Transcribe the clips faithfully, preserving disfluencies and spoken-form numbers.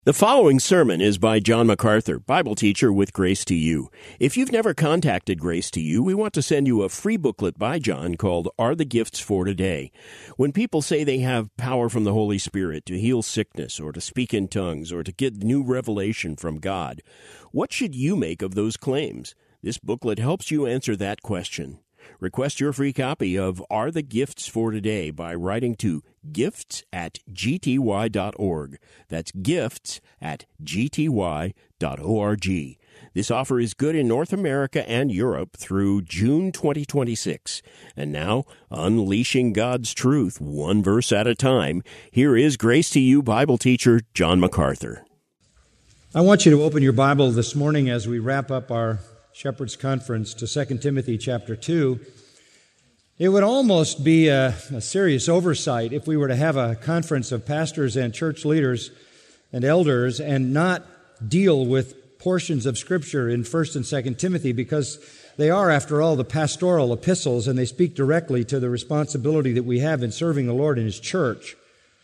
The following sermon is by John MacArthur, Bible teacher with Grace to You. If you've never contacted Grace to You, we want to send you a free booklet by John called Are the Gifts for Today? When people say they have power from the Holy Spirit to heal sickness or to speak in tongues or to get new revelation from God, what should you make of those claims? This booklet helps you answer that question. Request your free copy of Are the Gifts for Today by writing to gifts at g t y dot org. That's gifts at g t y dot org. This offer is good in North America and Europe through June twenty twenty-six. And now, unleashing God's truth one verse at a time, here is Grace to You Bible teacher John MacArthur. I want you to open your Bible this morning as we wrap up our Shepherd's Conference to Second Timothy chapter two. It would almost be a, a serious oversight if we were to have a conference of pastors and church leaders and elders and not deal with portions of Scripture in First and Second Timothy, because they are, after all, the pastoral epistles, and they speak directly to the responsibility that we have in serving the Lord in His church.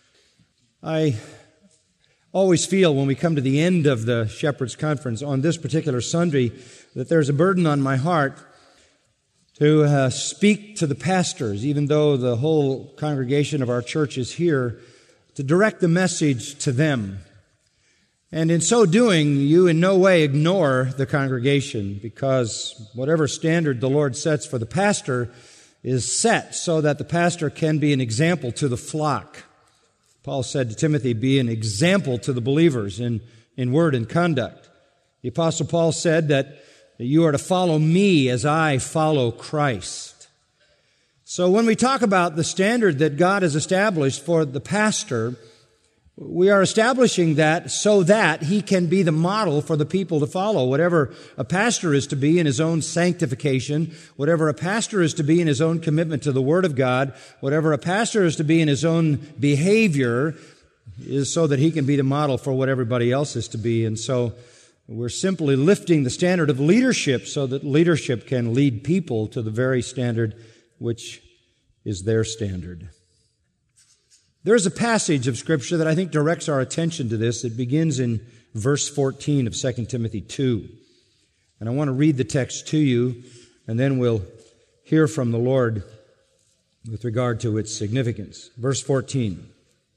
I always feel when we come to the end of the Shepherd's Conference on this particular Sunday that there's a burden on my heart to uh, speak to the pastors, even though the whole congregation of our church is here, to direct the message to them. And in so doing, you in no way ignore the congregation, because whatever standard the Lord sets for the pastor is set so that the pastor can be an example to the flock. Paul said to Timothy, be an example to the believers in, in word and conduct. The Apostle Paul said that you are to follow me as I follow Christ. So when we talk about the standard that God has established for the pastor, we are establishing that so that he can be the model for the people to follow. Whatever a pastor is to be in his own sanctification, whatever a pastor is to be in his own commitment to the Word of God, whatever a pastor is to be in his own behavior, is so that he can be the model for what everybody else is to be. And so we're simply lifting the standard of leadership so that leadership can lead people to the very standard which is their standard. There's a passage of Scripture that I think directs our attention to this. It begins in verse fourteen of Second Timothy two. And I want to read the text to you, and then we'll hear from the Lord with regard to its significance. Verse fourteen.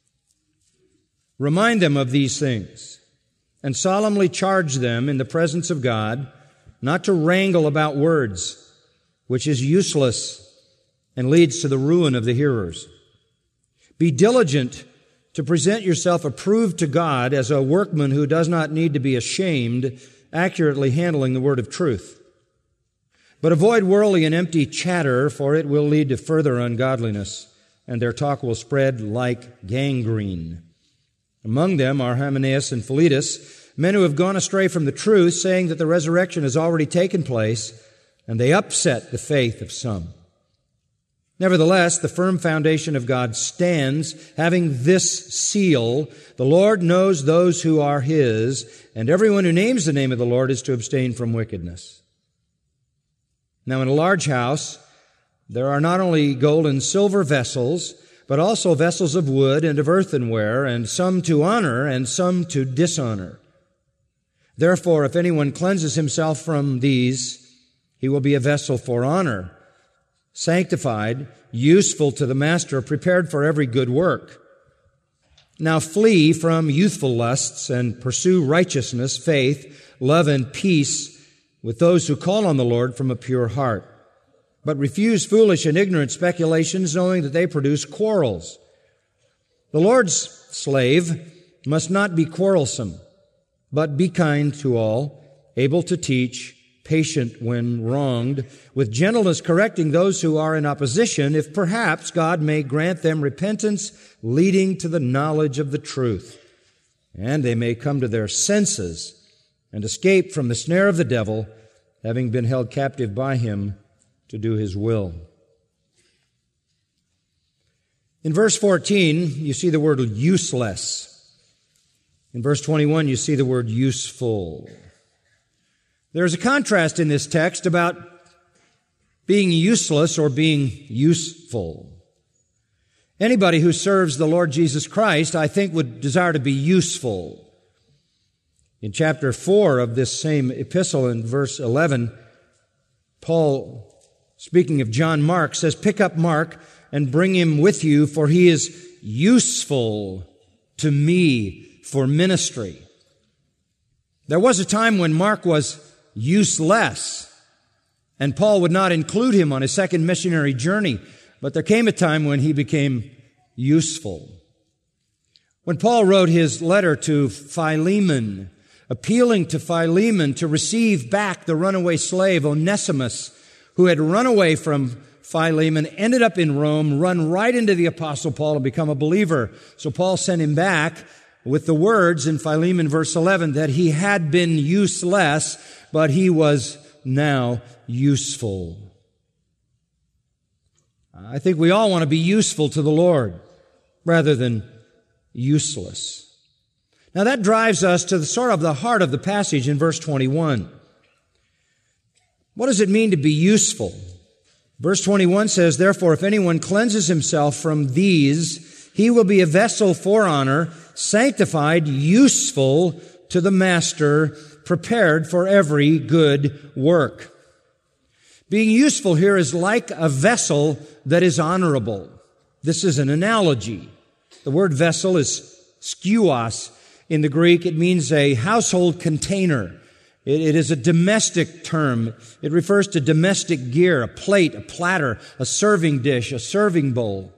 Remind them of these things, and solemnly charge them in the presence of God not to wrangle about words, which is useless and leads to the ruin of the hearers. Be diligent to present yourself approved to God as a workman who does not need to be ashamed, accurately handling the word of truth. But avoid worldly and empty chatter, for it will lead to further ungodliness, and their talk will spread like gangrene. Among them are Hymenaeus and Philetus, men who have gone astray from the truth, saying that the resurrection has already taken place, and they upset the faith of some. Nevertheless, the firm foundation of God stands, having this seal: the Lord knows those who are His, and everyone who names the name of the Lord is to abstain from wickedness. Now in a large house, there are not only gold and silver vessels, but also vessels of wood and of earthenware, and some to honor and some to dishonor. Therefore, if anyone cleanses himself from these, he will be a vessel for honor, sanctified, useful to the master, prepared for every good work. Now flee from youthful lusts and pursue righteousness, faith, love, and peace with those who call on the Lord from a pure heart. But refuse foolish and ignorant speculations, knowing that they produce quarrels. The Lord's slave must not be quarrelsome, but be kind to all, able to teach, patient when wronged, with gentleness correcting those who are in opposition, if perhaps God may grant them repentance leading to the knowledge of the truth, and they may come to their senses and escape from the snare of the devil, having been held captive by him to do his will. In verse fourteen, you see the word useless. In verse twenty-one, you see the word useful. There's a contrast in this text about being useless or being useful. Anybody who serves the Lord Jesus Christ, I think, would desire to be useful. In chapter four of this same epistle, in verse eleven, Paul, speaking of John Mark, says, "Pick up Mark and bring him with you, for he is useful to me for ministry." There was a time when Mark was useless, and Paul would not include him on his second missionary journey, but there came a time when he became useful. When Paul wrote his letter to Philemon, appealing to Philemon to receive back the runaway slave Onesimus, who had run away from Philemon, ended up in Rome, run right into the Apostle Paul and become a believer. So Paul sent him back with the words in Philemon verse eleven that he had been useless, but he was now useful. I think we all want to be useful to the Lord rather than useless. Now that drives us to the sort of the heart of the passage in verse twenty-one. What does it mean to be useful? Verse twenty-one says, "Therefore, if anyone cleanses himself from these, he will be a vessel for honor, sanctified, useful to the master, prepared for every good work." Being useful here is like a vessel that is honorable. This is an analogy. The word vessel is skuos in the Greek. It means a household container. It, it is a domestic term. It refers to domestic gear, a plate, a platter, a serving dish, a serving bowl.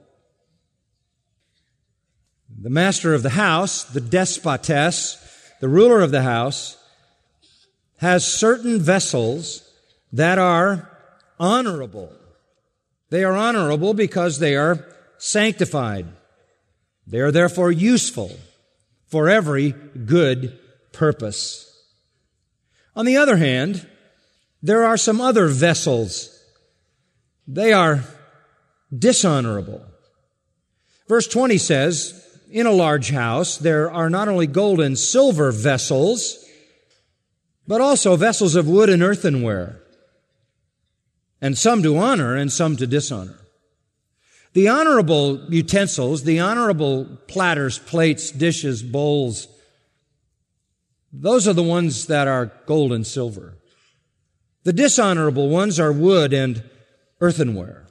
The master of the house, the despotes, the ruler of the house, has certain vessels that are honorable. They are honorable because they are sanctified. They are therefore useful for every good purpose. On the other hand, there are some other vessels. They are dishonorable. Verse twenty says, "In a large house there are not only gold and silver vessels, but also vessels of wood and earthenware, and some to honor and some to dishonor." The honorable utensils, the honorable platters, plates, dishes, bowls, those are the ones that are gold and silver. The dishonorable ones are wood and earthenware.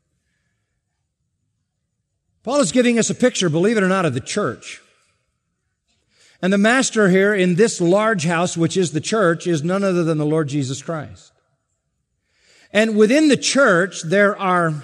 Paul is giving us a picture, believe it or not, of the church. And the master here in this large house, which is the church, is none other than the Lord Jesus Christ. And within the church, there are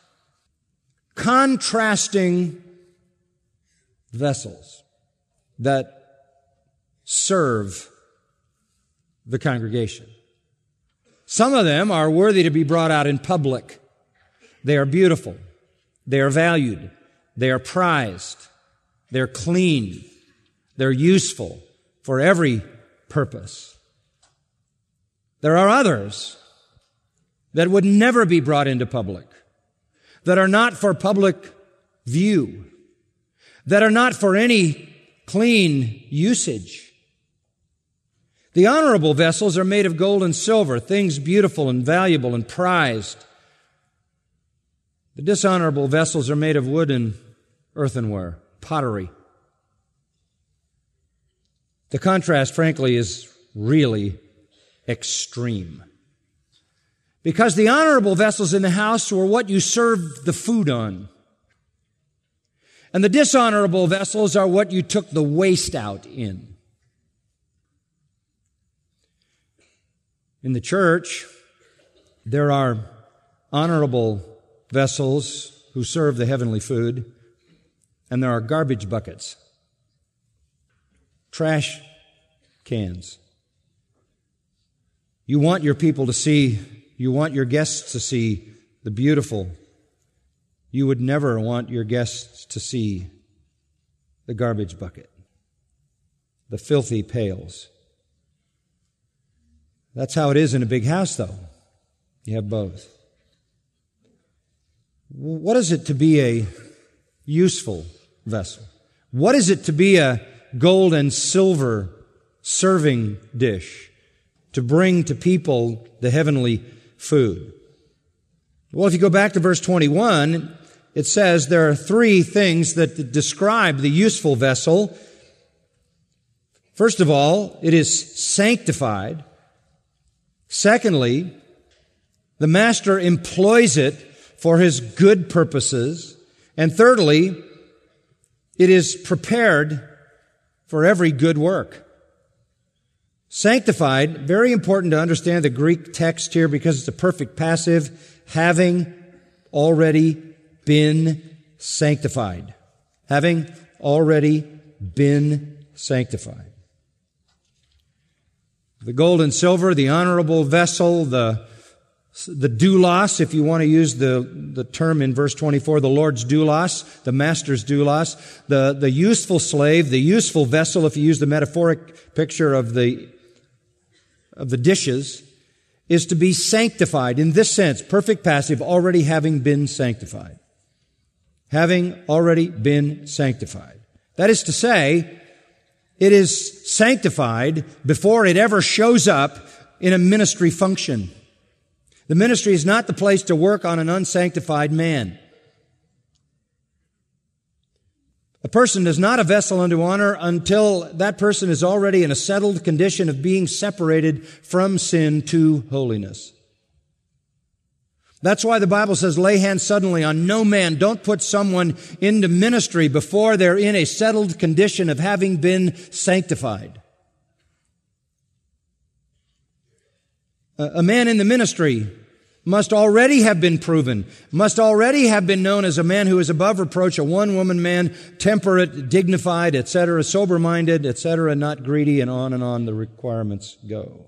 contrasting vessels that serve the congregation. Some of them are worthy to be brought out in public. They are beautiful. They are valued. They are prized. They're clean. They're useful for every purpose. There are others that would never be brought into public, that are not for public view, that are not for any clean usage. The honorable vessels are made of gold and silver, things beautiful and valuable and prized. The dishonorable vessels are made of wood and earthenware, pottery. The contrast, frankly, is really extreme. Because the honorable vessels in the house were what you served the food on. And the dishonorable vessels are what you took the waste out in. In the church, there are honorable vessels who serve the heavenly food, and there are garbage buckets, trash cans. You want your people to see, you want your guests to see the beautiful. You would never want your guests to see the garbage bucket, the filthy pails. That's how it is in a big house, though. You have both. What is it to be a useful vessel? What is it to be a gold and silver serving dish to bring to people the heavenly food? Well, if you go back to verse twenty-one, it says there are three things that describe the useful vessel. First of all, it is sanctified. Secondly, the master employs it for his good purposes. And thirdly, it is prepared for every good work. Sanctified, very important to understand the Greek text here because it's a perfect passive, having already been sanctified. Having already been sanctified. The gold and silver, the honorable vessel, the, the doulos, if you want to use the, the term in verse twenty-four, the Lord's doulos, the master's doulos, the, the useful slave, the useful vessel, if you use the metaphoric picture of the, of the dishes, is to be sanctified in this sense, perfect passive, already having been sanctified. Having already been sanctified. That is to say, it is sanctified before it ever shows up in a ministry function. The ministry is not the place to work on an unsanctified man. A person is not a vessel unto honor until that person is already in a settled condition of being separated from sin to holiness. That's why the Bible says, lay hands suddenly on no man. Don't put someone into ministry before they're in a settled condition of having been sanctified. A man in the ministry must already have been proven, must already have been known as a man who is above reproach, a one-woman man, temperate, dignified, et cetera, sober-minded, et cetera, not greedy, and on and on the requirements go.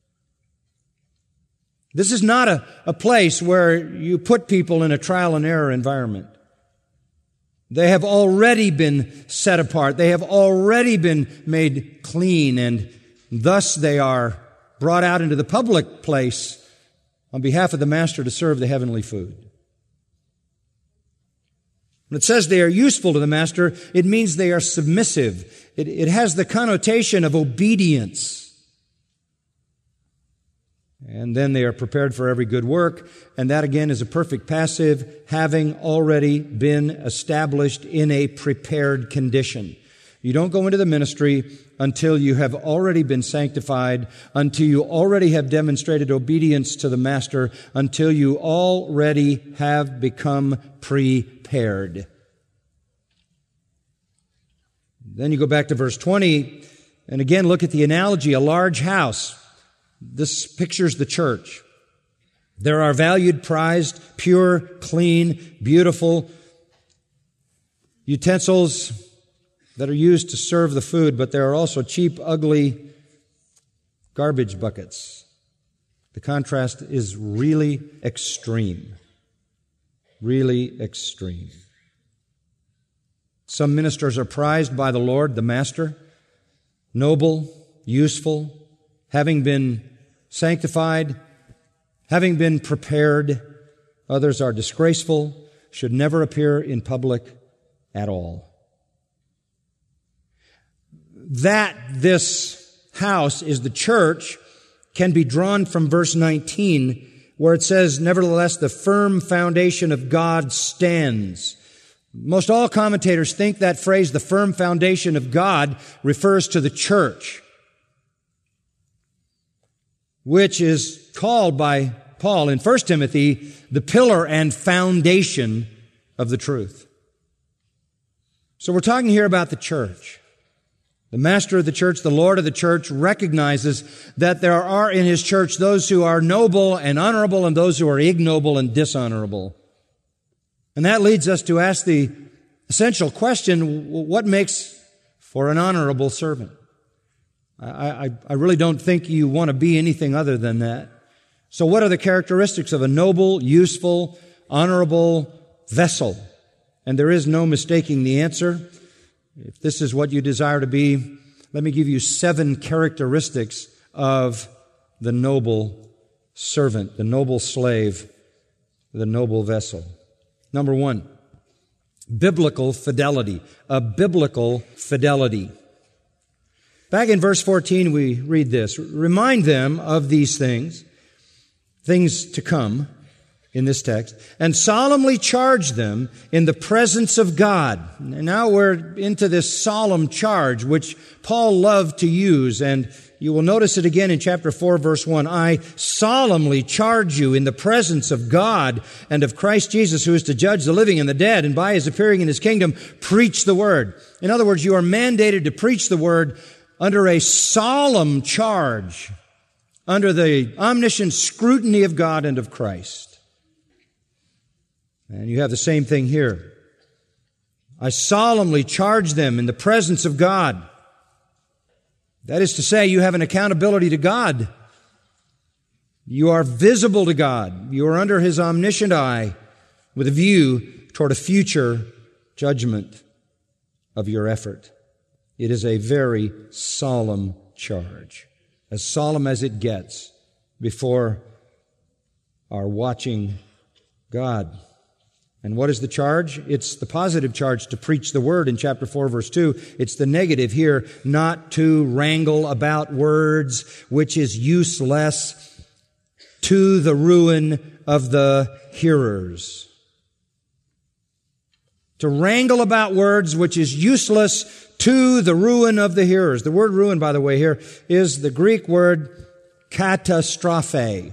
This is not a, a place where you put people in a trial and error environment. They have already been set apart. They have already been made clean, and thus they are brought out into the public place on behalf of the master to serve the heavenly food. When it says they are useful to the master, it means they are submissive. It, it has the connotation of obedience. And then they are prepared for every good work. And that again is a perfect passive, having already been established in a prepared condition. You don't go into the ministry until you have already been sanctified, until you already have demonstrated obedience to the master, until you already have become prepared. Then you go back to verse twenty, and again look at the analogy, a large house. This pictures the church. There are valued, prized, pure, clean, beautiful utensils that are used to serve the food, but there are also cheap, ugly garbage buckets. The contrast is really extreme. Really extreme. Some ministers are prized by the Lord, the Master, noble, useful, having been sanctified, having been prepared. Others are disgraceful, should never appear in public at all. That this house is the church can be drawn from verse nineteen, where it says, nevertheless, the firm foundation of God stands. Most all commentators think that phrase, the firm foundation of God, refers to the church, which is called by Paul in First Timothy the pillar and foundation of the truth. So we're talking here about the church. The master of the church, the Lord of the church, recognizes that there are in his church those who are noble and honorable and those who are ignoble and dishonorable. And that leads us to ask the essential question, what makes for an honorable servant? I, I, I really don't think you want to be anything other than that. So what are the characteristics of a noble, useful, honorable vessel? And there is no mistaking the answer. If this is what you desire to be, let me give you seven characteristics of the noble servant, the noble slave, the noble vessel. Number one, biblical fidelity, a biblical fidelity. Back in verse fourteen, we read this. Remind them of these things, things to come, in this text, and solemnly charge them in the presence of God. And now we're into this solemn charge, which Paul loved to use, and you will notice it again in chapter four, verse one. I solemnly charge you in the presence of God and of Christ Jesus, who is to judge the living and the dead, and by his appearing in his kingdom, preach the word. In other words, you are mandated to preach the word under a solemn charge, under the omniscient scrutiny of God and of Christ. And you have the same thing here. I solemnly charge them in the presence of God. That is to say, you have an accountability to God. You are visible to God. You are under his omniscient eye with a view toward a future judgment of your effort. It is a very solemn charge, as solemn as it gets before our watching God. And what is the charge? It's the positive charge to preach the word in chapter four, verse two. It's the negative here, not to wrangle about words, which is useless, to the ruin of the hearers. To wrangle about words, which is useless, to the ruin of the hearers. The word ruin, by the way, here is the Greek word catastrophe.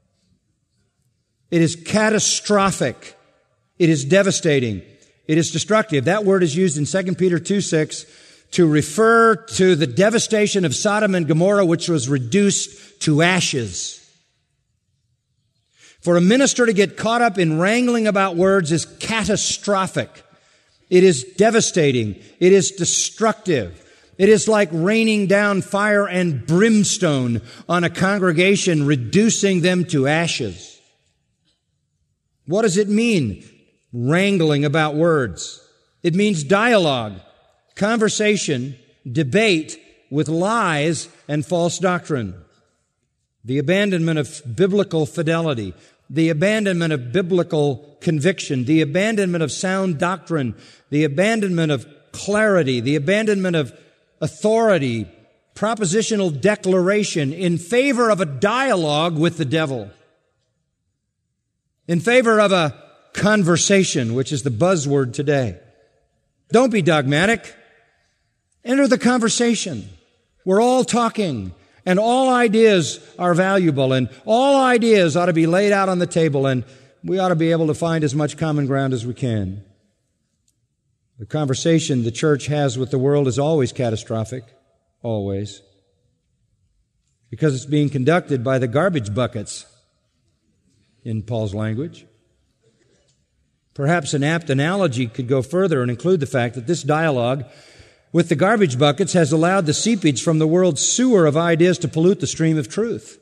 It is catastrophic. It is devastating. It is destructive. That word is used in Second Peter two six to refer to the devastation of Sodom and Gomorrah, which was reduced to ashes. For a minister to get caught up in wrangling about words is catastrophic. It is devastating. It is destructive. It is like raining down fire and brimstone on a congregation, reducing them to ashes. What does it mean? Wrangling about words. It means dialogue, conversation, debate with lies and false doctrine. The abandonment of biblical fidelity, the abandonment of biblical conviction, the abandonment of sound doctrine, the abandonment of clarity, the abandonment of authority, propositional declaration in favor of a dialogue with the devil, in favor of a conversation, which is the buzzword today. Don't be dogmatic. Enter the conversation. We're all talking, and all ideas are valuable, and all ideas ought to be laid out on the table, and we ought to be able to find as much common ground as we can. The conversation the church has with the world is always catastrophic, always, because it's being conducted by the garbage buckets, in Paul's language. Perhaps an apt analogy could go further and include the fact that this dialogue with the garbage buckets has allowed the seepage from the world's sewer of ideas to pollute the stream of truth.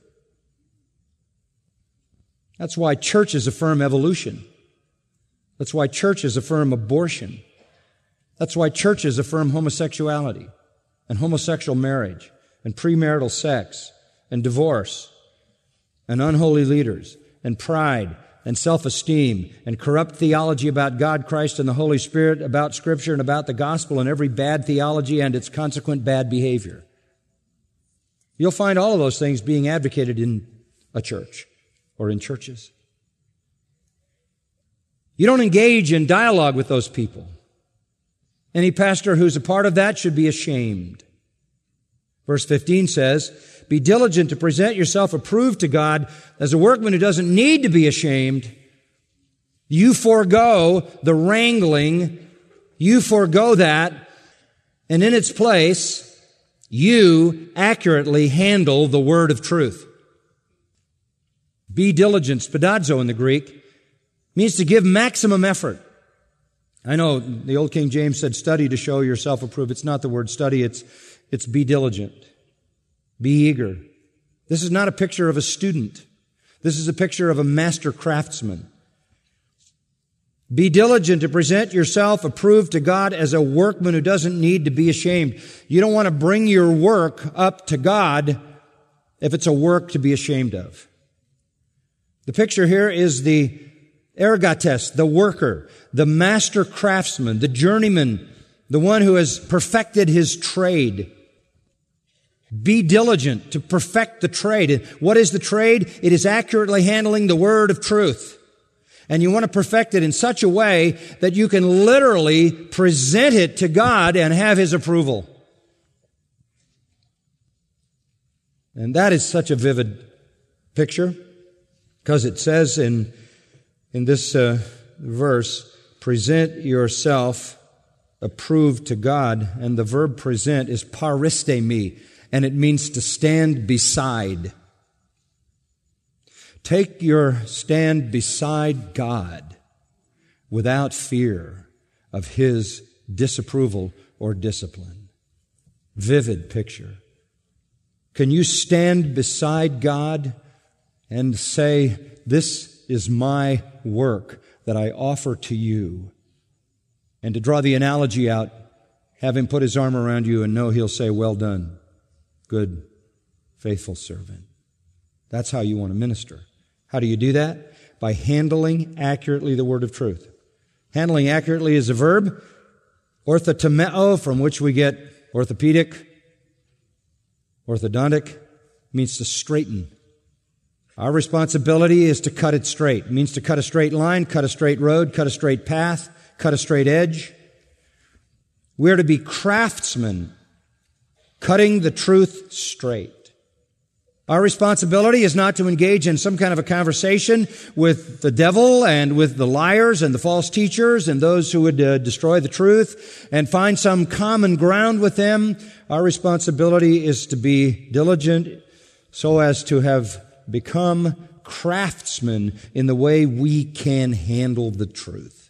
That's why churches affirm evolution. That's why churches affirm abortion. That's why churches affirm homosexuality and homosexual marriage and premarital sex and divorce and unholy leaders and pride and self-esteem and corrupt theology about God, Christ, and the Holy Spirit, about Scripture and about the gospel, and every bad theology and its consequent bad behavior. You'll find all of those things being advocated in a church or in churches. You don't engage in dialogue with those people. Any pastor who's a part of that should be ashamed. Verse fifteen says, be diligent to present yourself approved to God as a workman who doesn't need to be ashamed. You forego the wrangling. You forego that. And in its place, you accurately handle the word of truth. Be diligent, spadazo in the Greek, means to give maximum effort. I know the old King James said study to show yourself approved. It's not the word study, it's, it's be diligent. Be eager. This is not a picture of a student. This is a picture of a master craftsman. Be diligent to present yourself approved to God as a workman who doesn't need to be ashamed. You don't want to bring your work up to God if it's a work to be ashamed of. The picture here is the ergates, the worker, the master craftsman, the journeyman, the one who has perfected his trade. Be diligent to perfect the trade. What is the trade? It is accurately handling the word of truth. And you want to perfect it in such a way that you can literally present it to God and have His approval. And that is such a vivid picture, because it says in, in this uh, verse, present yourself approved to God, and the verb present is paristemi, and it means to stand beside. Take your stand beside God without fear of His disapproval or discipline. Vivid picture. Can you stand beside God and say, this is my work that I offer to you? And to draw the analogy out, have Him put His arm around you and know He'll say, well done, good, faithful servant. That's how you want to minister. How do you do that? By handling accurately the word of truth. Handling accurately is a verb. Orthotomeo, from which we get orthopedic, orthodontic, means to straighten. Our responsibility is to cut it straight. It means to cut a straight line, cut a straight road, cut a straight path, cut a straight edge. We're to be craftsmen, cutting the truth straight. Our responsibility is not to engage in some kind of a conversation with the devil and with the liars and the false teachers and those who would uh, destroy the truth and find some common ground with them. Our responsibility is to be diligent so as to have become craftsmen in the way we can handle the truth.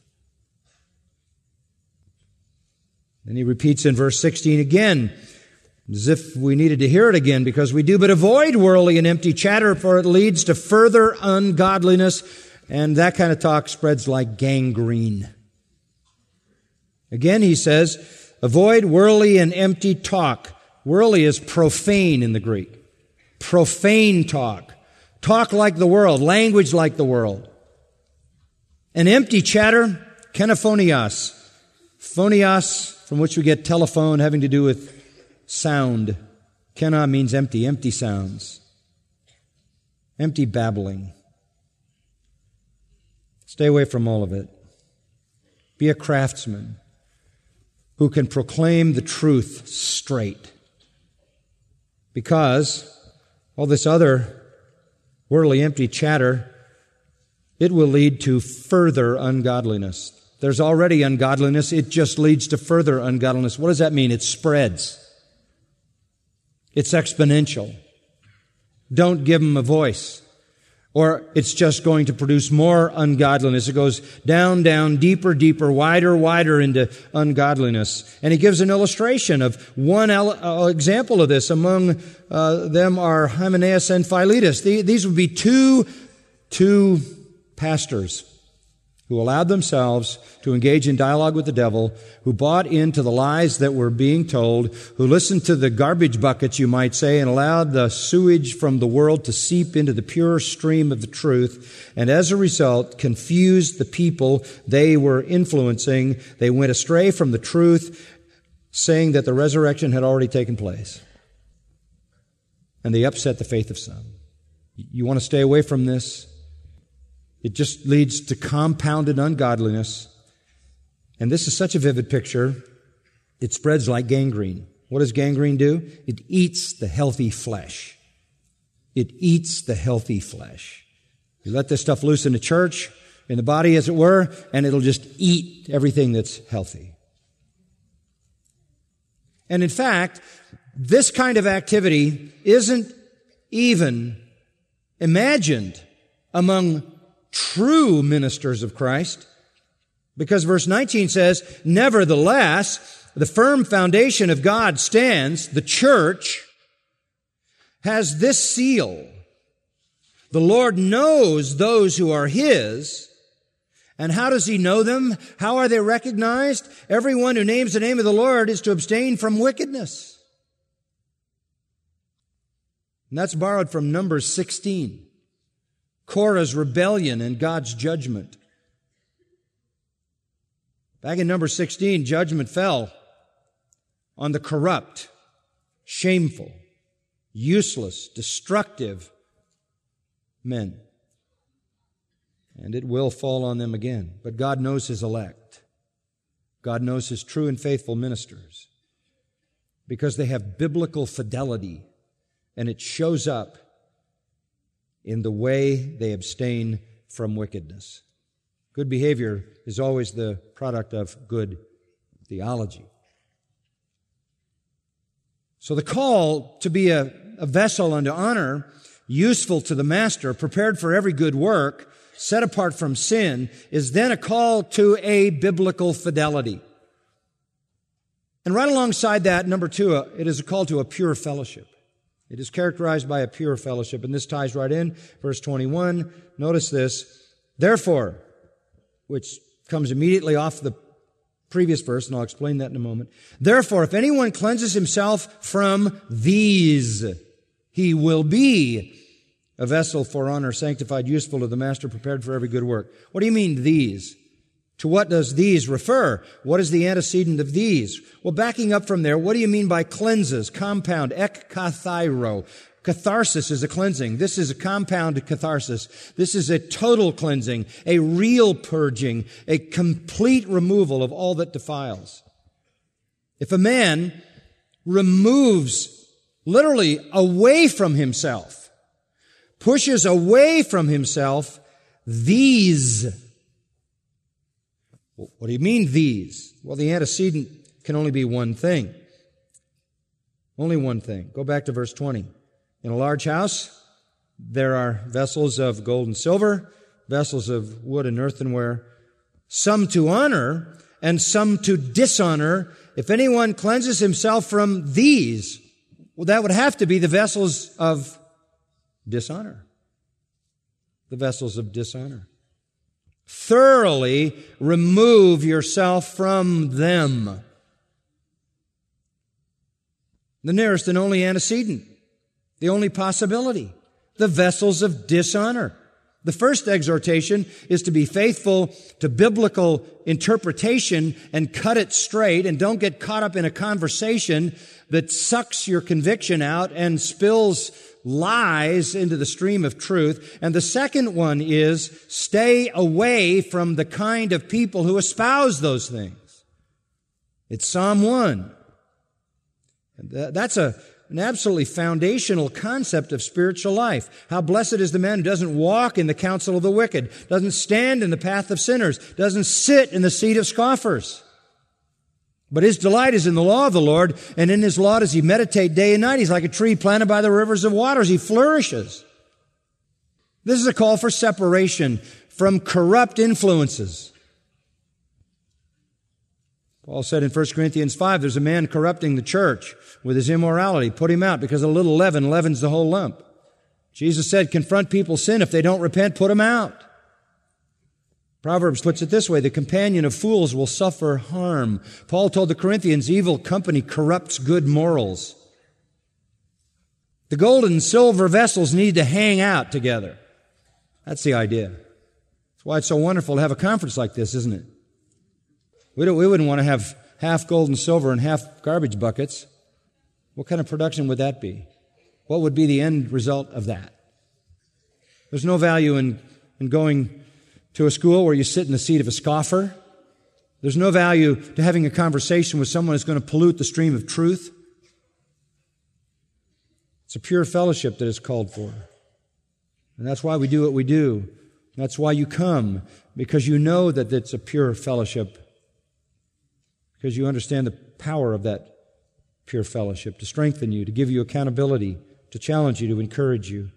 Then he repeats in verse sixteen again, as if we needed to hear it again, because we do but avoid worldly and empty chatter, for it leads to further ungodliness, and that kind of talk spreads like gangrene. Again, he says, avoid worldly and empty talk. Worldly is profane in the Greek. Profane talk. Talk like the world, language like the world. And empty chatter, kenophonios. Phonios, from which we get telephone, having to do with sound. Kena means empty, empty sounds. Empty babbling. Stay away from all of it. Be a craftsman who can proclaim the truth straight. Because all this other worldly empty chatter, it will lead to further ungodliness. There's already ungodliness. It just leads to further ungodliness. What does that mean? It spreads. It's exponential. Don't give them a voice, or it's just going to produce more ungodliness. It goes down, down, deeper, deeper, wider, wider into ungodliness. And he gives an illustration of one el- example of this. Among uh, them are Hymenaeus and Philetus. The, these would be two, two pastors who allowed themselves to engage in dialogue with the devil, who bought into the lies that were being told, who listened to the garbage buckets, you might say, and allowed the sewage from the world to seep into the pure stream of the truth, and as a result, confused the people they were influencing. They went astray from the truth, saying that the resurrection had already taken place. And they upset the faith of some. You want to stay away from this? It just leads to compounded ungodliness. And this is such a vivid picture, it spreads like gangrene. What does gangrene do? It eats the healthy flesh. It eats the healthy flesh. You let this stuff loose in the church, in the body as it were, and it'll just eat everything that's healthy. And in fact, this kind of activity isn't even imagined among true ministers of Christ, because verse nineteen says, nevertheless, the firm foundation of God stands, the church has this seal. The Lord knows those who are His. And how does He know them? How are they recognized? Everyone who names the name of the Lord is to abstain from wickedness. And that's borrowed from Numbers sixteen. Korah's rebellion and God's judgment. Back in Numbers sixteen, judgment fell on the corrupt, shameful, useless, destructive men. and it will fall on them again. But God knows His elect. God knows His true and faithful ministers because they have biblical fidelity, and it shows up in the way they abstain from wickedness. Good behavior is always the product of good theology. So the call to be a, a vessel unto honor, useful to the master, prepared for every good work, set apart from sin, is then a call to a biblical fidelity. And right alongside that, number two, uh, it is a call to a pure fellowship. It is characterized by a pure fellowship, and this ties right in. Verse twenty-one, notice this. Therefore, which comes immediately off the previous verse, and I'll explain that in a moment. Therefore, if anyone cleanses himself from these, he will be a vessel for honor, sanctified, useful to the master, prepared for every good work. What do you mean, these? To what does these refer? What is the antecedent of these? Well, backing up from there, what do you mean by cleanses? Compound, ekkathairo. Catharsis is a cleansing. This is a compound catharsis. This is a total cleansing, a real purging, a complete removal of all that defiles. If a man removes literally away from himself, pushes away from himself these. What do you mean these? Well, the antecedent can only be one thing. Only one thing. Go back to verse twenty. In a large house, there are vessels of gold and silver, vessels of wood and earthenware, some to honor and some to dishonor. If anyone cleanses himself from these, well, that would have to be the vessels of dishonor. The vessels of dishonor. Thoroughly remove yourself from them. The nearest and only antecedent. The only possibility, the vessels of dishonor. The first exhortation is to be faithful to biblical interpretation and cut it straight, and don't get caught up in a conversation that sucks your conviction out and spills lies into the stream of truth. And the second one is stay away from the kind of people who espouse those things. It's Psalm one. And that's a An absolutely foundational concept of spiritual life. How blessed is the man who doesn't walk in the counsel of the wicked, doesn't stand in the path of sinners, doesn't sit in the seat of scoffers. But his delight is in the law of the Lord, and in his law does he meditate day and night. He's like a tree planted by the rivers of waters. He flourishes. This is a call for separation from corrupt influences. Paul said in First Corinthians five, there's a man corrupting the church with his immorality. Put him out, because a little leaven leavens the whole lump. Jesus said, confront people's sin. If they don't repent, put them out. Proverbs puts it this way, the companion of fools will suffer harm. Paul told the Corinthians, evil company corrupts good morals. The gold and silver vessels need to hang out together. That's the idea. That's why it's so wonderful to have a conference like this, isn't it? We don't, we wouldn't want to have half gold and silver and half garbage buckets. What kind of production would that be? What would be the end result of that? There's no value in, in going to a school where you sit in the seat of a scoffer. There's no value to having a conversation with someone who's going to pollute the stream of truth. It's a pure fellowship that is called for. And that's why we do what we do. That's why you come, because you know that it's a pure fellowship. Because you understand the power of that pure fellowship to strengthen you, to give you accountability, to challenge you, to encourage you.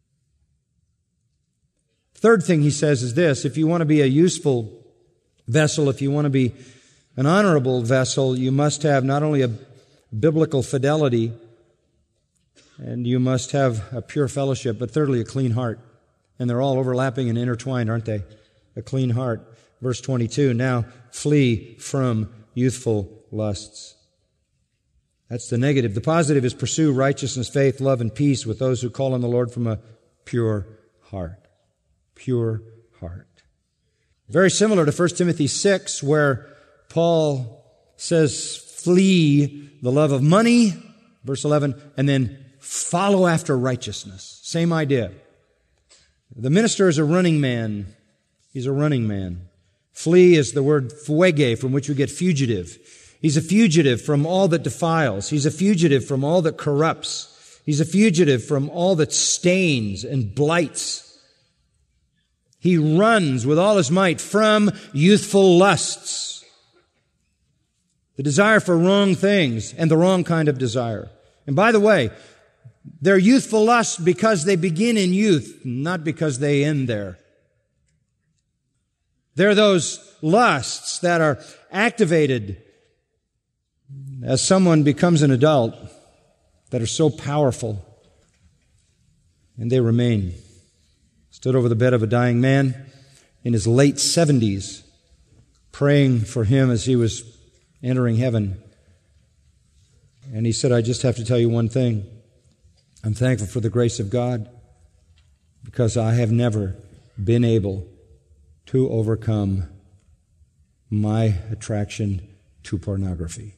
Third thing he says is this, if you want to be a useful vessel, if you want to be an honorable vessel, you must have not only a biblical fidelity, and you must have a pure fellowship, but thirdly, a clean heart. And they're all overlapping and intertwined, aren't they? A clean heart. Verse twenty-two, now flee from youthful lusts. That's the negative. The positive is pursue righteousness, faith, love, and peace with those who call on the Lord from a pure heart. Pure heart. Very similar to First Timothy six, where Paul says, flee the love of money, verse eleven, and then follow after righteousness. Same idea. The minister is a running man. He's a running man. Flee is the word fuege, from which we get fugitive. He's a fugitive from all that defiles. He's a fugitive from all that corrupts. He's a fugitive from all that stains and blights. He runs with all his might from youthful lusts, the desire for wrong things and the wrong kind of desire. And by the way, they're youthful lusts because they begin in youth, not because they end there. They're those lusts that are activated as someone becomes an adult, that are so powerful, and they remain. Stood over the bed of a dying man in his late seventies, praying for him as he was entering heaven. And he said, I just have to tell you one thing. I'm thankful for the grace of God, because I have never been able to overcome my attraction to pornography.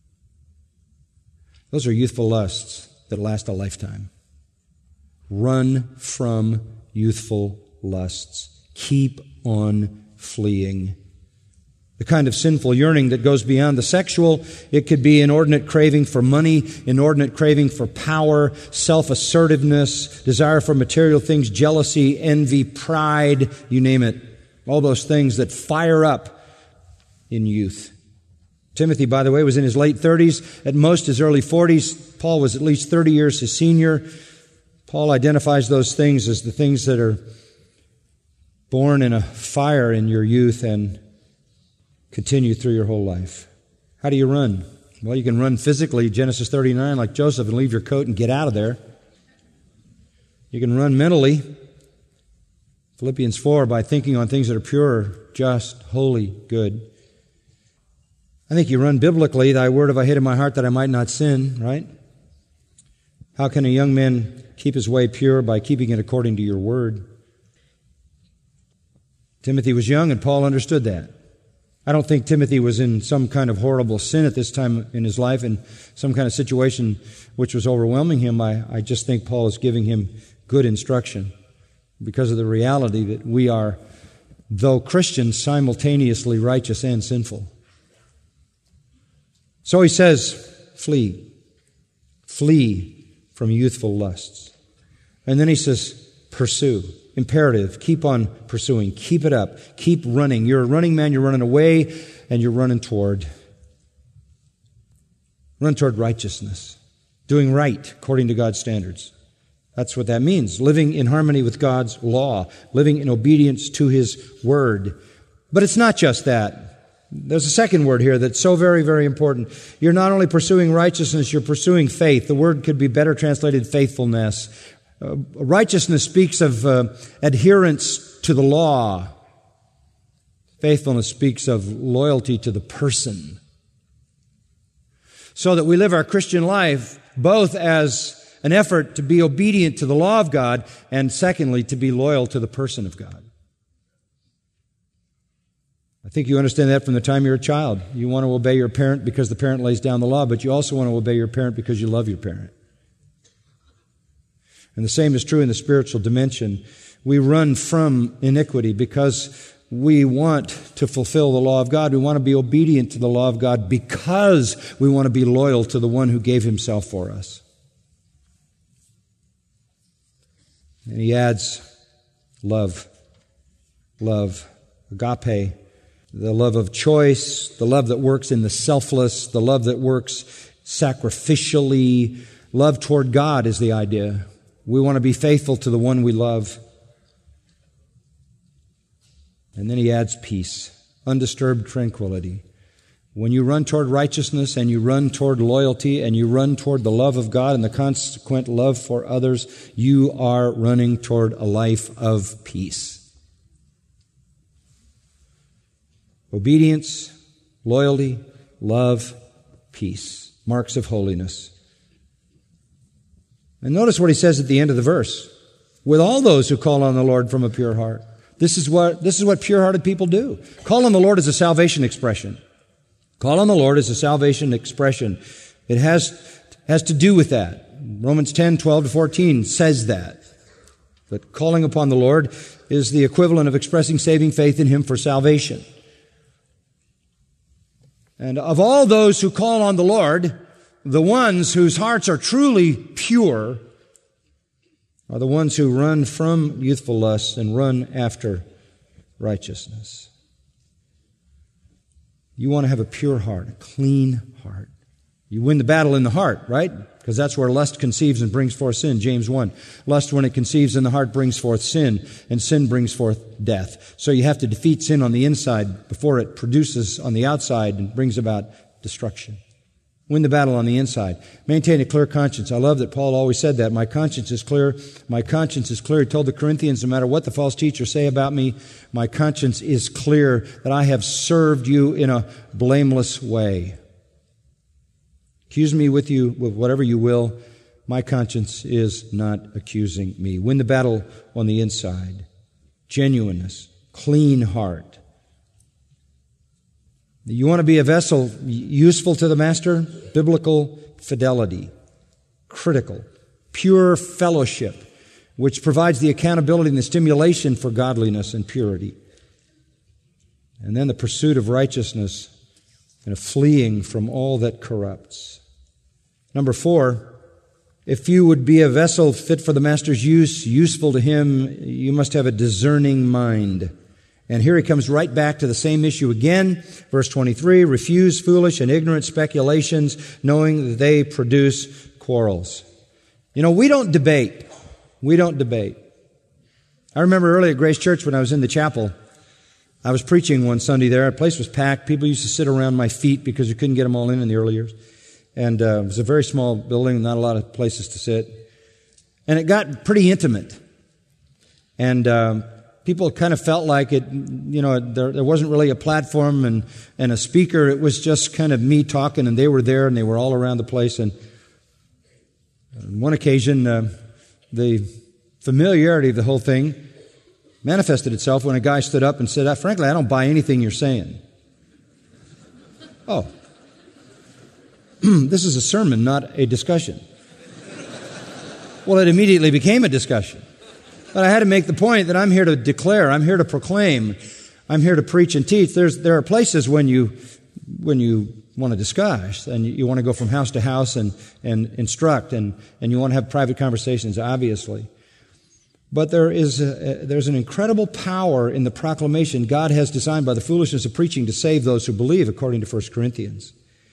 Those are youthful lusts that last a lifetime. Run from youthful lusts. Keep on fleeing. The kind of sinful yearning that goes beyond the sexual, it could be inordinate craving for money, inordinate craving for power, self-assertiveness, desire for material things, jealousy, envy, pride, you name it. All those things that fire up in youth. Timothy, by the way, was in his late thirties, at most his early forties. Paul was at least thirty years his senior. Paul identifies those things as the things that are born in a fire in your youth and continue through your whole life. How do you run? Well, you can run physically, Genesis thirty-nine, like Joseph, and leave your coat and get out of there. You can run mentally, Philippians four, by thinking on things that are pure, just, holy, good. I think you run biblically, thy word have I hid in my heart that I might not sin, right? How can a young man keep his way pure? By keeping it according to your word. Timothy was young, and Paul understood that. I don't think Timothy was in some kind of horrible sin at this time in his life, in some kind of situation which was overwhelming him. I, I just think Paul is giving him good instruction because of the reality that we are, though Christians, simultaneously righteous and sinful. So he says, flee. Flee from youthful lusts. And then he says, pursue. Imperative. Keep on pursuing. Keep it up. Keep running. You're a running man. You're running away and you're running toward. Run toward righteousness. Doing right according to God's standards. That's what that means. Living in harmony with God's law. Living in obedience to His word. But it's not just that. There's a second word here that's so very, very important. You're not only pursuing righteousness, you're pursuing faith. The word could be better translated faithfulness. Uh, righteousness speaks of uh, adherence to the law. Faithfulness speaks of loyalty to the person. So that we live our Christian life both as an effort to be obedient to the law of God and secondly, to be loyal to the person of God. I think you understand that from the time you're a child. You want to obey your parent because the parent lays down the law, but you also want to obey your parent because you love your parent. And the same is true in the spiritual dimension. We run from iniquity because we want to fulfill the law of God. We want to be obedient to the law of God because we want to be loyal to the one who gave Himself for us. And he adds love. Love. Agape. The love of choice, the love that works in the selfless, the love that works sacrificially. Love toward God is the idea. We want to be faithful to the one we love. And then he adds peace, undisturbed tranquility. When you run toward righteousness and you run toward loyalty and you run toward the love of God and the consequent love for others, you are running toward a life of peace. Obedience, loyalty, love, peace. Marks of holiness. And notice what he says at the end of the verse. With all those who call on the Lord from a pure heart. This is what, this is what pure-hearted people do. Call on the Lord as a salvation expression. Call on the Lord as a salvation expression. It has, has to do with that. Romans ten, twelve to fourteen says that. That calling upon the Lord is the equivalent of expressing saving faith in Him for salvation. And of all those who call on the Lord, the ones whose hearts are truly pure are the ones who run from youthful lusts and run after righteousness. You want to have a pure heart, a clean heart. You win the battle in the heart, right? Because that's where lust conceives and brings forth sin. James one. Lust, when it conceives in the heart, brings forth sin, and sin brings forth death. So you have to defeat sin on the inside before it produces on the outside and brings about destruction. Win the battle on the inside. Maintain a clear conscience. I love that Paul always said that. My conscience is clear. My conscience is clear. He told the Corinthians, no matter what the false teachers say about me, my conscience is clear that I have served you in a blameless way. Accuse me with you with whatever you will. My conscience is not accusing me. Win the battle on the inside. Genuineness. Clean heart. You want to be a vessel useful to the Master? Biblical fidelity. Critical. Pure fellowship, which provides the accountability and the stimulation for godliness and purity. And then the pursuit of righteousness and a fleeing from all that corrupts. Number four, if you would be a vessel fit for the Master's use, useful to Him, you must have a discerning mind. And here he comes right back to the same issue again. Verse twenty-three, refuse foolish and ignorant speculations, knowing that they produce quarrels. You know, we don't debate. We don't debate. I remember early at Grace Church when I was in the chapel, I was preaching one Sunday there. The place was packed. People used to sit around my feet because you couldn't get them all in in the early years. And uh, it was a very small building, not a lot of places to sit. And it got pretty intimate. And um, people kind of felt like it, you know, there, there wasn't really a platform and, and a speaker. It was just kind of me talking, and they were there, and they were all around the place. And on one occasion, uh, the familiarity of the whole thing manifested itself when a guy stood up and said, frankly, I don't buy anything you're saying. Oh. This is a sermon, not a discussion. Well, it immediately became a discussion. But I had to make the point that I'm here to declare, I'm here to proclaim, I'm here to preach and teach. There's, there are places when you, when you want to discuss and you, you want to go from house to house and, and instruct and, and you want to have private conversations, obviously. But there is a, there's an incredible power in the proclamation God has designed by the foolishness of preaching to save those who believe, according to First Corinthians.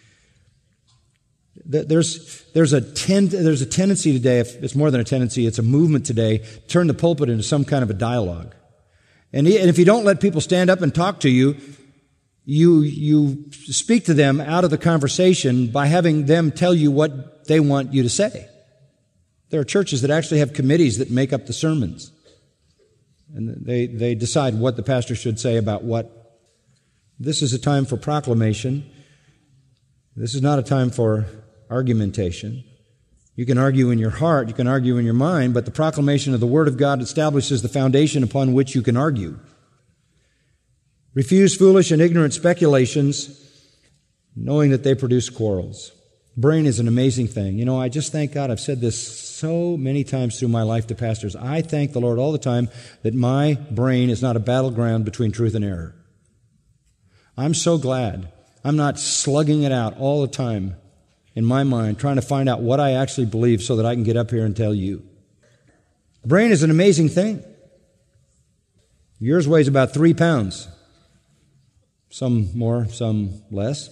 There's, there's, a ten, there's a tendency today, if it's more than a tendency, it's a movement today, to turn the pulpit into some kind of a dialogue. And, and if you don't let people stand up and talk to you, you, you speak to them out of the conversation by having them tell you what they want you to say. There are churches that actually have committees that make up the sermons. And they, they decide what the pastor should say about what. This is a time for proclamation. This is not a time for argumentation. You can argue in your heart, you can argue in your mind, but the proclamation of the Word of God establishes the foundation upon which you can argue. Refuse foolish and ignorant speculations, knowing that they produce quarrels. Brain is an amazing thing. You know, I just thank God. I've said this so many times through my life to pastors. I thank the Lord all the time that my brain is not a battleground between truth and error. I'm so glad I'm not slugging it out all the time in my mind, trying to find out what I actually believe so that I can get up here and tell you. Brain is an amazing thing. Yours weighs about three pounds. Some more, some less.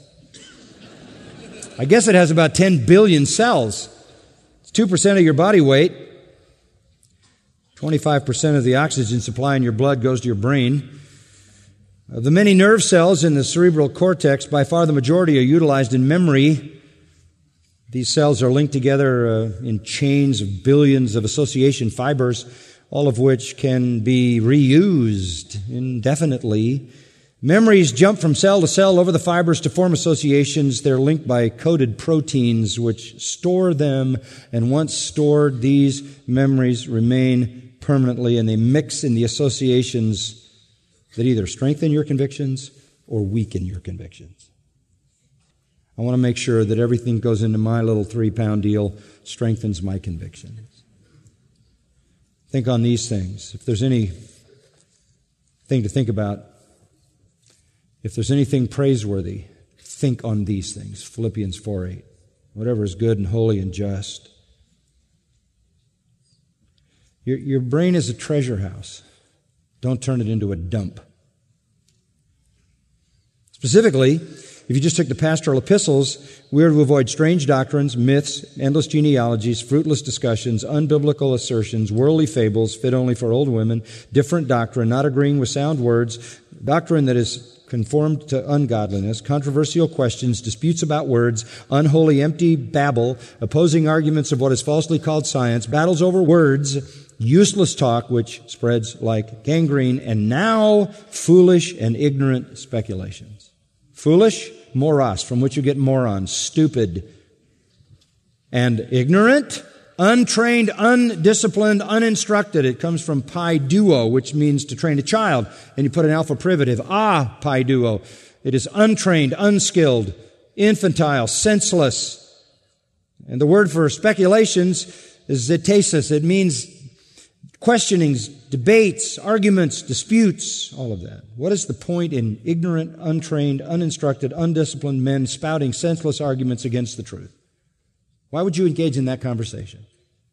I guess it has about ten billion cells. It's two percent of your body weight. twenty-five percent of the oxygen supply in your blood goes to your brain. Of the many nerve cells in the cerebral cortex, by far the majority are utilized in memory. These cells are linked together uh, in chains of billions of association fibers, all of which can be reused indefinitely. Memories jump from cell to cell over the fibers to form associations. They're linked by coded proteins which store them, and once stored, these memories remain permanently, and they mix in the associations that either strengthen your convictions or weaken your convictions. I want to make sure that everything goes into my little three-pound deal strengthens my convictions. Think on these things. If there's anything to think about, if there's anything praiseworthy, think on these things. Philippians four eight. Whatever is good and holy and just. Your, your brain is a treasure house. Don't turn it into a dump. Specifically, if you just took the pastoral epistles, we are to avoid strange doctrines, myths, endless genealogies, fruitless discussions, unbiblical assertions, worldly fables fit only for old women, different doctrine, not agreeing with sound words, doctrine that is conformed to ungodliness, controversial questions, disputes about words, unholy empty babble, opposing arguments of what is falsely called science, battles over words, useless talk which spreads like gangrene, and now foolish and ignorant speculations. Foolish, moros, from which you get moron, stupid, and ignorant, untrained, undisciplined, uninstructed. It comes from paiduo, which means to train a child, and you put an alpha privative, ah, paiduo. It is untrained, unskilled, infantile, senseless. And the word for speculations is zetesis. It means questionings, debates, arguments, disputes, all of that. What is the point in ignorant, untrained, uninstructed, undisciplined men spouting senseless arguments against the truth? Why would you engage in that conversation?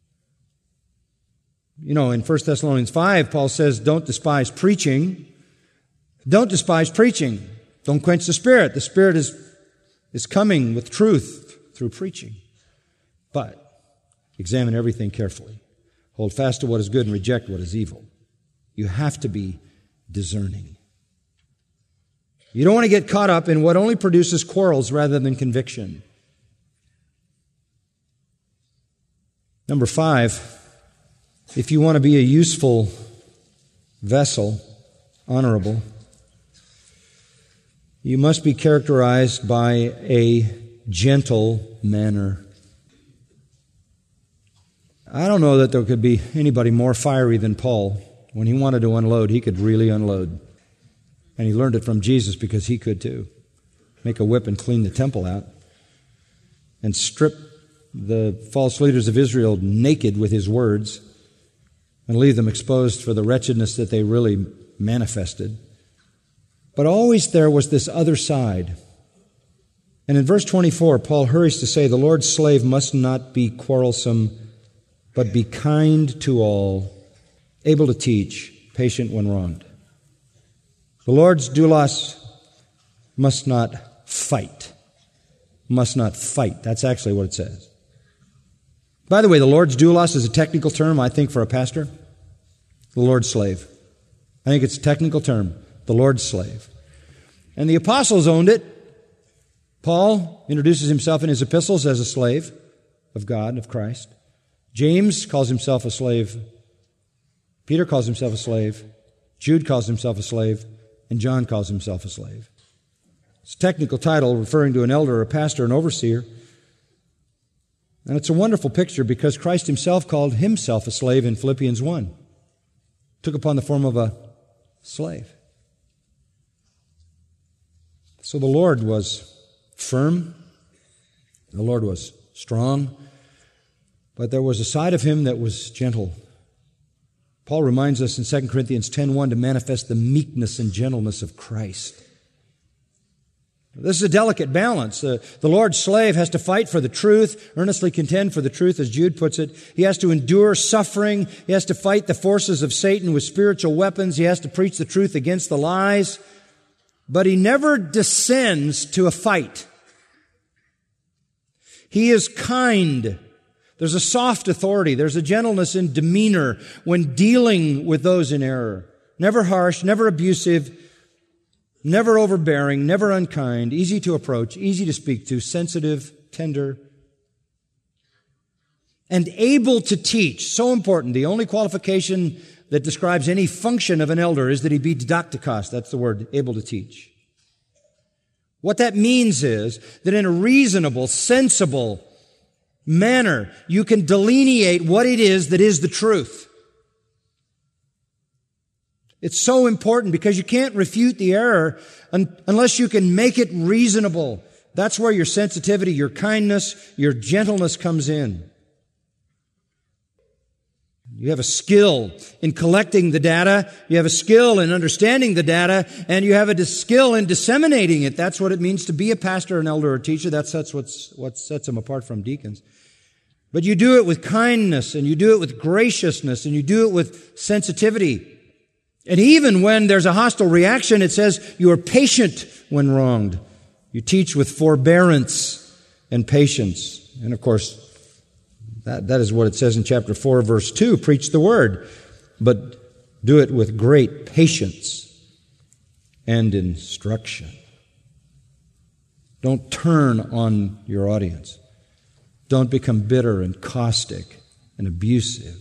You know, in First Thessalonians five, Paul says, don't despise preaching. Don't despise preaching. Don't quench the Spirit. The Spirit is, is coming with truth through preaching. But examine everything carefully. Hold fast to what is good and reject what is evil. You have to be discerning. You don't want to get caught up in what only produces quarrels rather than conviction. Number five, if you want to be a useful vessel, honorable, you must be characterized by a gentle manner. I don't know that there could be anybody more fiery than Paul. When he wanted to unload, he could really unload. And he learned it from Jesus because he could too. Make a whip and clean the temple out. And strip the false leaders of Israel naked with his words and leave them exposed for the wretchedness that they really manifested. But always there was this other side. And in verse twenty-four, Paul hurries to say, the Lord's slave must not be quarrelsome, but be kind to all, able to teach, patient when wronged. The Lord's doulos must not fight. Must not fight. That's actually what it says. By the way, the Lord's doulos is a technical term, I think, for a pastor. The Lord's slave. I think it's a technical term. The Lord's slave. And the apostles owned it. Paul introduces himself in his epistles as a slave of God, of Christ. James calls himself a slave. Peter calls himself a slave. Jude calls himself a slave. And John calls himself a slave. It's a technical title referring to an elder, a pastor, an overseer. And it's a wonderful picture because Christ himself called himself a slave in Philippians one. Took upon the form of a slave. So the Lord was firm. The Lord was strong. But there was a side of him that was gentle. Paul reminds us in Second Corinthians ten one to manifest the meekness and gentleness of Christ. This is a delicate balance. The, the Lord's slave has to fight for the truth, earnestly contend for the truth, as Jude puts it. He has to endure suffering. He has to fight the forces of Satan with spiritual weapons. He has to preach the truth against the lies. But he never descends to a fight. He is kind. There's a soft authority. There's a gentleness in demeanor when dealing with those in error. Never harsh, never abusive, never overbearing, never unkind, easy to approach, easy to speak to, sensitive, tender, and able to teach. So important. The only qualification that describes any function of an elder is that he be didaktikos. That's the word, able to teach. What that means is that in a reasonable, sensible manner, you can delineate what it is that is the truth. It's so important because you can't refute the error un- unless you can make it reasonable. That's where your sensitivity, your kindness, your gentleness comes in. You have a skill in collecting the data. You have a skill in understanding the data. And you have a skill in disseminating it. That's what it means to be a pastor, an elder, or a teacher. That's, that's what's, what sets them apart from deacons. But you do it with kindness, and you do it with graciousness, and you do it with sensitivity. And even when there's a hostile reaction, it says you are patient when wronged. You teach with forbearance and patience. And of course, that, that is what it says in chapter four, verse two. Preach the word, but do it with great patience and instruction. Don't turn on your audience. Don't become bitter and caustic and abusive.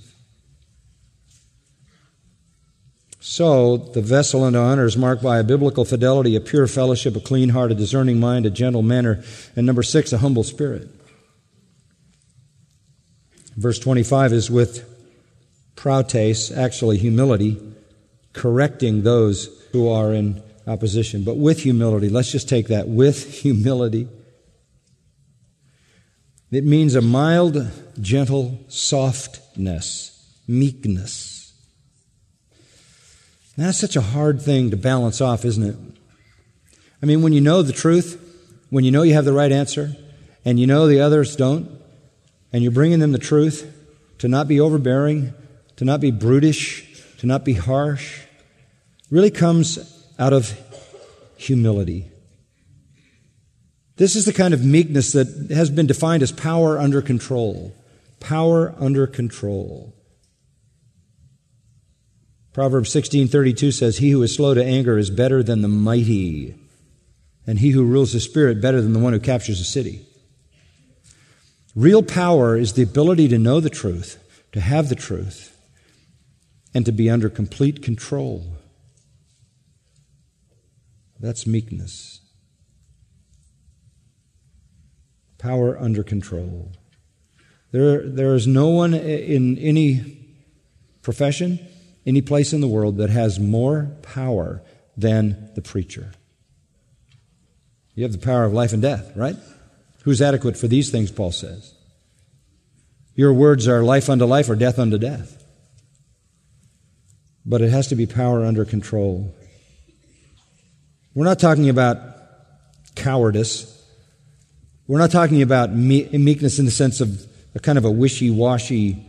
So, the vessel unto honor is marked by a biblical fidelity, a pure fellowship, a clean heart, a discerning mind, a gentle manner, and number six, a humble spirit. Verse twenty-five is with prautes, actually humility, correcting those who are in opposition. But with humility, let's just take that, with humility. It means a mild, gentle softness, meekness. That's such a hard thing to balance off, isn't it? I mean, when you know the truth, when you know you have the right answer, and you know the others don't, and you're bringing them the truth, to not be overbearing, to not be brutish, to not be harsh, really comes out of humility. This is the kind of meekness that has been defined as power under control. Power under control. Proverbs sixteen thirty-two says, "He who is slow to anger is better than the mighty, and he who rules the spirit better than the one who captures a city." Real power is the ability to know the truth, to have the truth, and to be under complete control. That's meekness. Power under control. There, there is no one in any profession, any place in the world that has more power than the preacher. You have the power of life and death, right? Who's adequate for these things, Paul says. Your words are life unto life or death unto death. But it has to be power under control. We're not talking about cowardice. We're not talking about meekness in the sense of a kind of a wishy-washy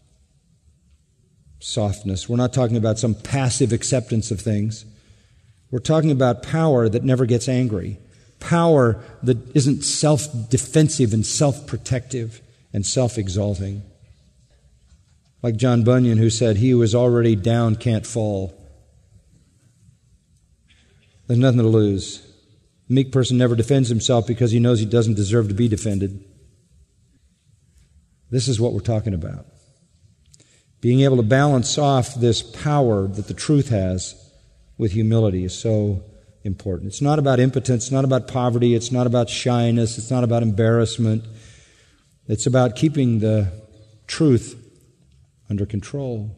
softness. We're not talking about some passive acceptance of things. We're talking about power that never gets angry. Power that isn't self-defensive and self-protective and self-exalting. Like John Bunyan, who said, "He who is already down can't fall." There's nothing to lose. A meek person never defends himself because he knows he doesn't deserve to be defended. This is what we're talking about. Being able to balance off this power that the truth has with humility is so important. It's not about impotence, it's not about poverty, it's not about shyness, it's not about embarrassment. It's about keeping the truth under control.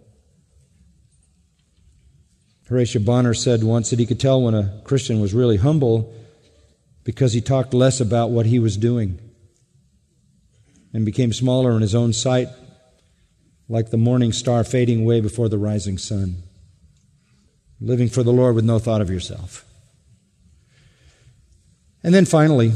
Horatio Bonner said once that he could tell when a Christian was really humble because he talked less about what he was doing and became smaller in his own sight, like the morning star fading away before the rising sun. Living for the Lord with no thought of yourself. And then finally,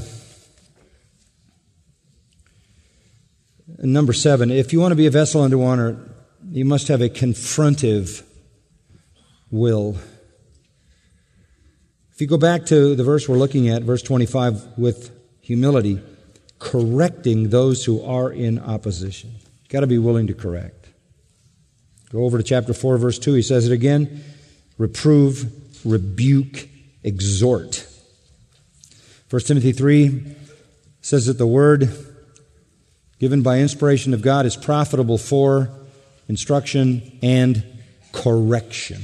number seven, if you want to be a vessel unto honor, you must have a confrontive will. If you go back to the verse we're looking at, verse twenty-five, with humility, correcting those who are in opposition. You've got to be willing to correct. Go over to chapter four, verse two. He says it again. Reprove, rebuke, exhort. First Timothy three says that the word given by inspiration of God is profitable for instruction and correction.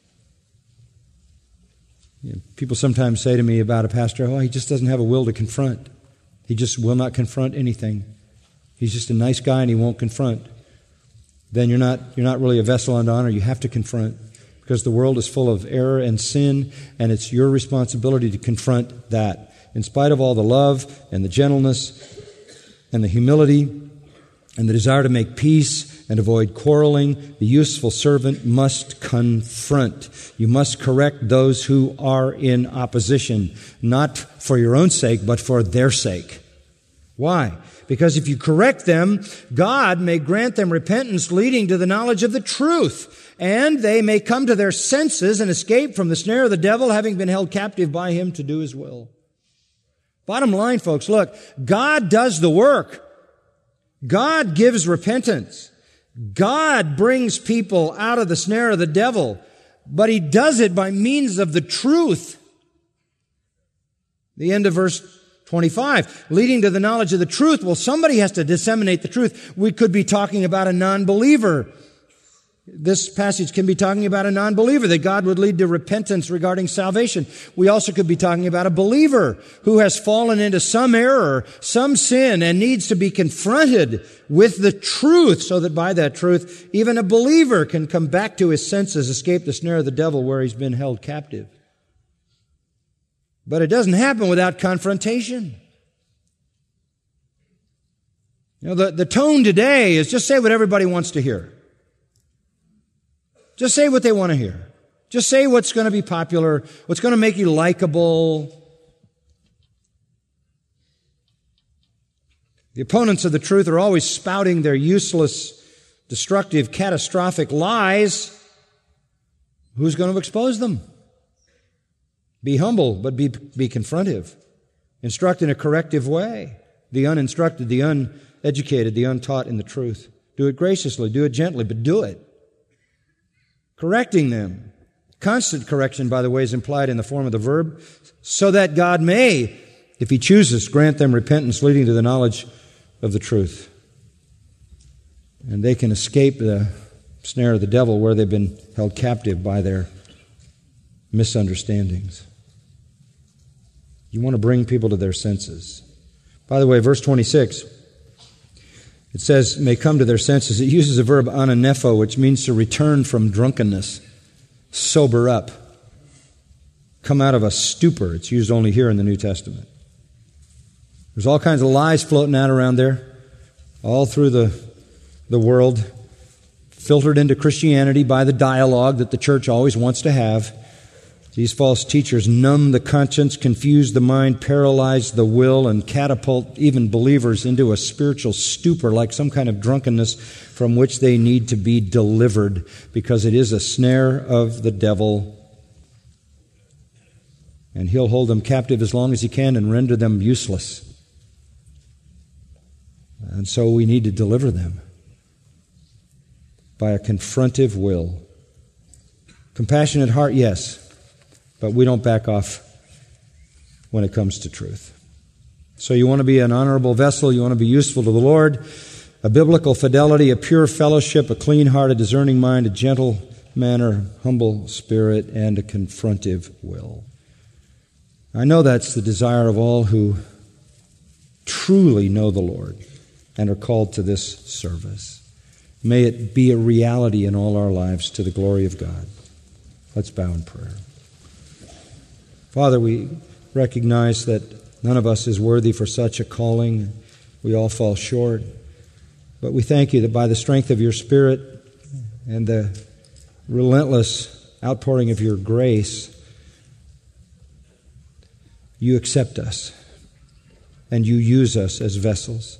You know, people sometimes say to me about a pastor, "Oh, he just doesn't have a will to confront. He just will not confront anything. He's just a nice guy and he won't confront." Then you're not you're not really a vessel unto honor. You have to confront because the world is full of error and sin, and it's your responsibility to confront that. In spite of all the love and the gentleness and the humility and the desire to make peace and avoid quarreling, the useful servant must confront. You must correct those who are in opposition, not for your own sake, but for their sake. Why? Because if you correct them, God may grant them repentance leading to the knowledge of the truth, and they may come to their senses and escape from the snare of the devil, having been held captive by him to do his will. Bottom line, folks, look, God does the work. God gives repentance. God brings people out of the snare of the devil, but He does it by means of the truth. The end of verse twenty-five, leading to the knowledge of the truth. Well, somebody has to disseminate the truth. We could be talking about a non-believer. This passage can be talking about a non-believer, that God would lead to repentance regarding salvation. We also could be talking about a believer who has fallen into some error, some sin, and needs to be confronted with the truth, so that by that truth, even a believer can come back to his senses, escape the snare of the devil where he's been held captive. But it doesn't happen without confrontation. You know, the, the tone today is just say what everybody wants to hear. Just say what they want to hear. Just say what's going to be popular, what's going to make you likable. The opponents of the truth are always spouting their useless, destructive, catastrophic lies. Who's going to expose them? Be humble, but be, be confrontive. Instruct in a corrective way. The uninstructed, the uneducated, the untaught in the truth. Do it graciously, do it gently, but do it. Correcting them. Constant correction, by the way, is implied in the form of the verb, so that God may, if He chooses, grant them repentance leading to the knowledge of the truth. And they can escape the snare of the devil where they've been held captive by their misunderstandings. You want to bring people to their senses. By the way, verse twenty-six, it says, may come to their senses. It uses the verb ananepho, which means to return from drunkenness, sober up, come out of a stupor. It's used only here in the New Testament. There's all kinds of lies floating out around there, all through the, the world, filtered into Christianity by the dialogue that the church always wants to have. These false teachers numb the conscience, confuse the mind, paralyze the will, and catapult even believers into a spiritual stupor, like some kind of drunkenness from which they need to be delivered, because it is a snare of the devil. And he'll hold them captive as long as he can and render them useless. And so we need to deliver them by a confrontive will. Compassionate heart, yes. But we don't back off when it comes to truth. So you want to be an honorable vessel, you want to be useful to the Lord, a biblical fidelity, a pure fellowship, a clean heart, a discerning mind, a gentle manner, humble spirit, and a confrontive will. I know that's the desire of all who truly know the Lord and are called to this service. May it be a reality in all our lives to the glory of God. Let's bow in prayer. Father, we recognize that none of us is worthy for such a calling. We all fall short. But we thank you that by the strength of your Spirit and the relentless outpouring of your grace, you accept us and you use us as vessels.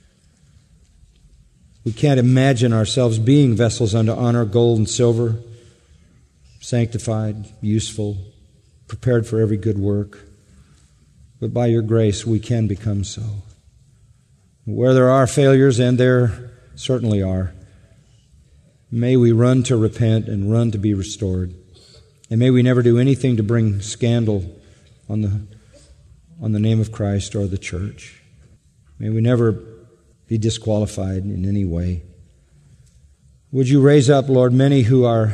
We can't imagine ourselves being vessels unto honor, gold and silver, sanctified, useful, prepared for every good work. But by your grace, we can become so. Where there are failures, and there certainly are, may we run to repent and run to be restored. And may we never do anything to bring scandal on the, on the name of Christ or the church. May we never be disqualified in any way. Would you raise up, Lord, many who are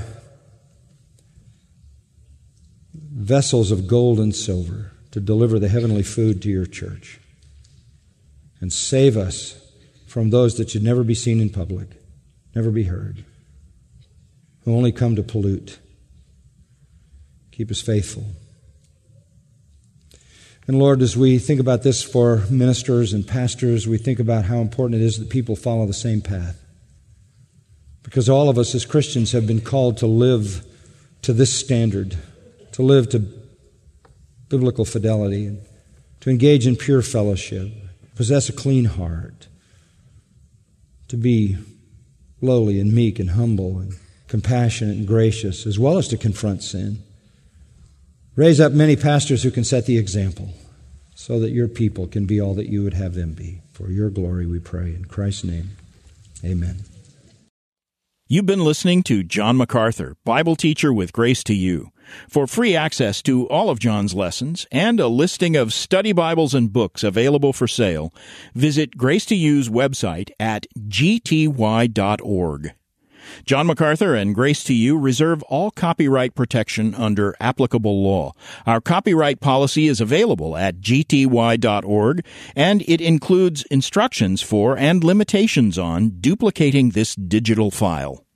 vessels of gold and silver to deliver the heavenly food to your church, and save us from those that should never be seen in public, never be heard, who only come to pollute. Keep us faithful. And Lord, as we think about this for ministers and pastors, we think about how important it is that people follow the same path. Because all of us as Christians have been called to live to this standard, to live to biblical fidelity, and to engage in pure fellowship, possess a clean heart, to be lowly and meek and humble and compassionate and gracious, as well as to confront sin. Raise up many pastors who can set the example so that your people can be all that you would have them be. For your glory we pray. In Christ's name, amen. You've been listening to John MacArthur, Bible teacher with Grace to You. For free access to all of John's lessons and a listing of study Bibles and books available for sale, visit Grace to You's website at g t y dot org. John MacArthur and Grace to You reserve all copyright protection under applicable law. Our copyright policy is available at g t y dot org, and it includes instructions for and limitations on duplicating this digital file.